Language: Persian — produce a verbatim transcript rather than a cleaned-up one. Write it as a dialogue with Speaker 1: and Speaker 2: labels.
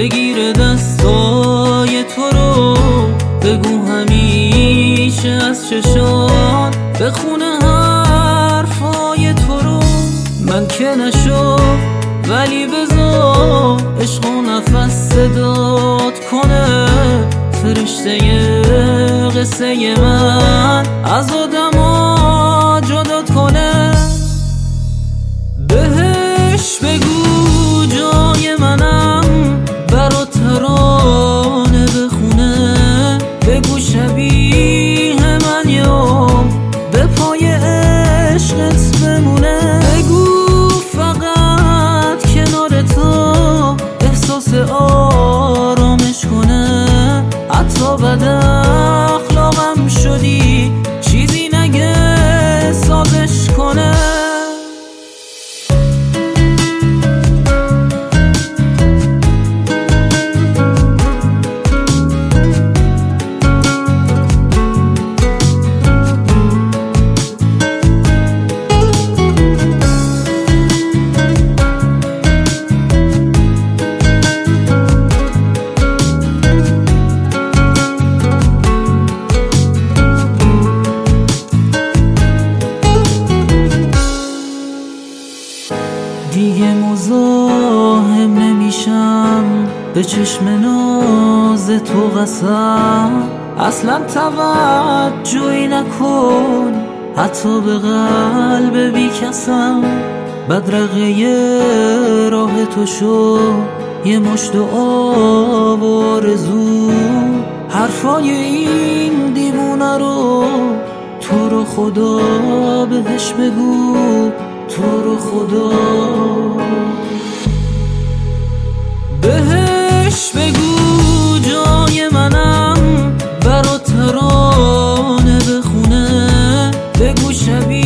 Speaker 1: بگیره دستای تو رو، بگو همیشه از چشان بخونه حرفای تو رو. من که نشو ولی بذار عشق و نفس صدات کنه، فرشته قصه من از آدما جدات کنه. بهش بگو جای منم برا ترانه بخونه، بگو شبیه من یوم به پای عشقت بمونه. بگو فقط کنار تو احساس آرامش کنه، حتی بد اخلاقم شدی چیزی نگه سازش کنه. دیگه مزاحم نمیشم به چشم ناز تو قسم، اصلا توجهی نکن حتی به قلب بی کسم. بدرقه راه تو شو یه مشت آب و آرزو، حرفای این دیوونه رو تو رو خدا بهش بگو، تو رو خدا بهش بگو جای منم برا ترانه بخونه، بگو شبیه